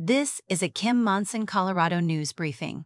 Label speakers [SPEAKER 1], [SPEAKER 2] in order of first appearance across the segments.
[SPEAKER 1] This is a Kim Monson, Colorado news briefing.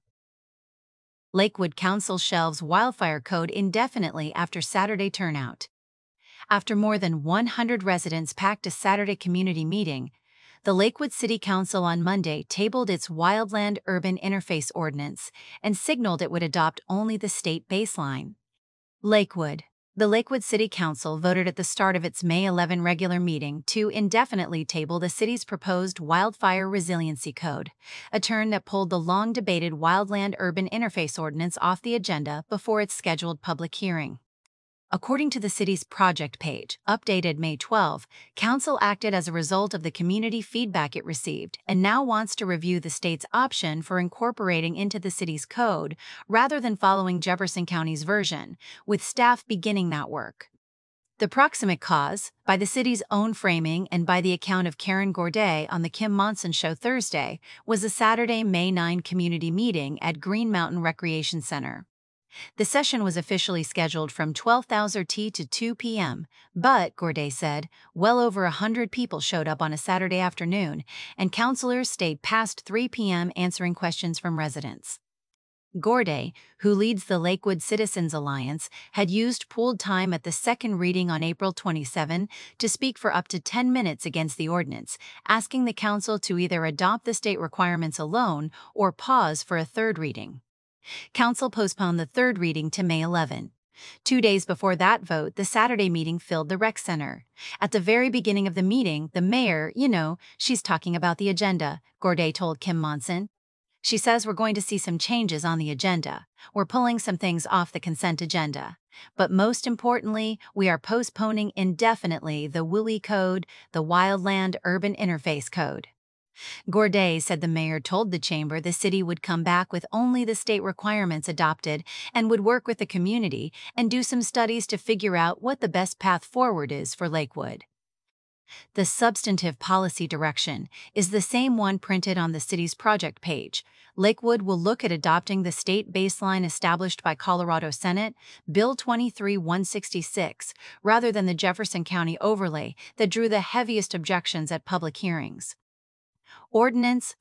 [SPEAKER 1] Lakewood Council shelves wildfire code indefinitely after Saturday turnout. After more than 100 residents packed a Saturday community meeting, the Lakewood City Council on Monday tabled its Wildland Urban Interface Ordinance and signaled it would adopt only the state baseline. Lakewood. The Lakewood City Council voted at the start of its May 11 regular meeting to indefinitely table the city's proposed Wildfire Resiliency Code, a turn that pulled the long-debated Wildland Urban Interface Ordinance off the agenda before its scheduled public hearing. According to the city's project page, updated May 12, Council acted as a result of the community feedback it received and now wants to review the state's option for incorporating into the city's code rather than following Jefferson County's version, with staff beginning that work. The proximate cause, by the city's own framing and by the account of Karen Gourdet on The Kim Monson Show Thursday, was a Saturday, May 9 community meeting at Green Mountain Recreation Center. The session was officially scheduled from 12:00 to 2 p.m., but, Gourdet said, well over 100 people showed up on a Saturday afternoon, and councilors stayed past 3 p.m. answering questions from residents. Gourdet, who leads the Lakewood Citizens Alliance, had used pooled time at the second reading on April 27 to speak for up to 10 minutes against the ordinance, asking the council to either adopt the state requirements alone or pause for a third reading. Council postponed the third reading to May 11. 2 days before that vote, the Saturday meeting filled the rec center. At the very beginning of the meeting, the mayor, she's talking about the agenda, Gourdet told Kim Monson. She says we're going to see some changes on the agenda. We're pulling some things off the consent agenda. But most importantly, we are postponing indefinitely the WUI code, the Wildland Urban Interface Code. Gourdet said the mayor told the chamber the city would come back with only the state requirements adopted and would work with the community and do some studies to figure out what the best path forward is for Lakewood. The substantive policy direction is the same one printed on the city's project page. Lakewood will look at adopting the state baseline established by Colorado Senate Bill 23-166 rather than the Jefferson County overlay that drew the heaviest objections at public hearings. Ordinance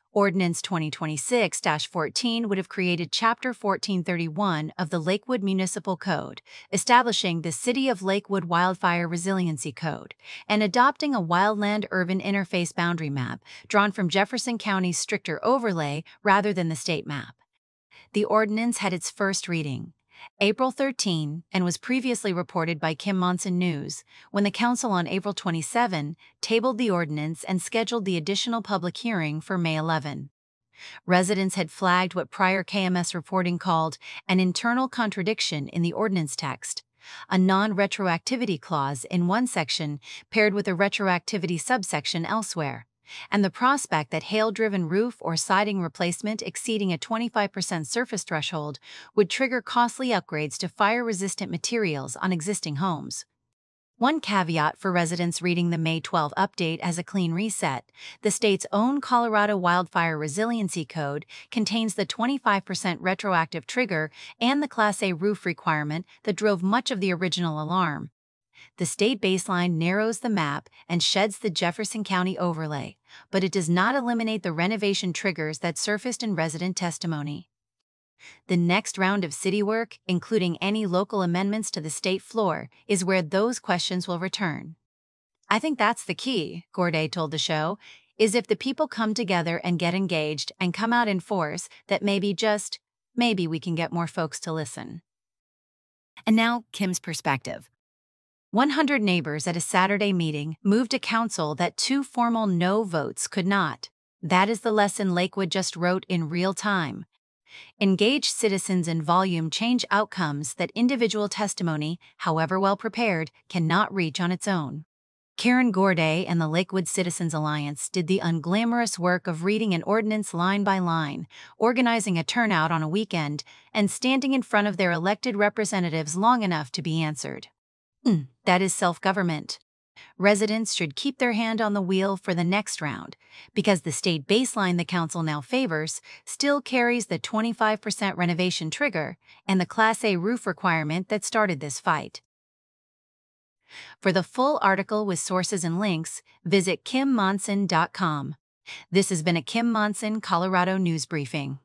[SPEAKER 1] 2026-14 would have created Chapter 1431 of the Lakewood Municipal Code, establishing the City of Lakewood Wildfire Resiliency Code, and adopting a wildland urban interface boundary map drawn from Jefferson County's stricter overlay rather than the state map. The ordinance had its first reading April 13 and was previously reported by Kim Monson News, when the council on April 27 tabled the ordinance and scheduled the additional public hearing for May 11. Residents had flagged what prior KMS reporting called an internal contradiction in the ordinance text, a non-retroactivity clause in one section paired with a retroactivity subsection elsewhere, and the prospect that hail-driven roof or siding replacement exceeding a 25% surface threshold would trigger costly upgrades to fire-resistant materials on existing homes. One caveat for residents reading the May 12 update as a clean reset: the state's own Colorado Wildfire Resiliency Code contains the 25% retroactive trigger and the Class A roof requirement that drove much of the original alarm. The state baseline narrows the map and sheds the Jefferson County overlay, but it does not eliminate the renovation triggers that surfaced in resident testimony. The next round of city work, including any local amendments to the state floor, is where those questions will return. I think that's the key, Gourdet told the show, is if the people come together and get engaged and come out in force, that maybe we can get more folks to listen. And now, Kim's perspective. 100 neighbors at a Saturday meeting moved a council that 2 formal no votes could not. That is the lesson Lakewood just wrote in real time. Engage citizens in volume change outcomes that individual testimony, however well prepared, cannot reach on its own. Karen Gourdet and the Lakewood Citizens Alliance did the unglamorous work of reading an ordinance line by line, organizing a turnout on a weekend, and standing in front of their elected representatives long enough to be answered. That is self-government. Residents should keep their hand on the wheel for the next round, because the state baseline the council now favors still carries the 25% renovation trigger and the Class A roof requirement that started this fight. For the full article with sources and links, visit kimmonson.com. This has been a Kim Monson, Colorado News Briefing.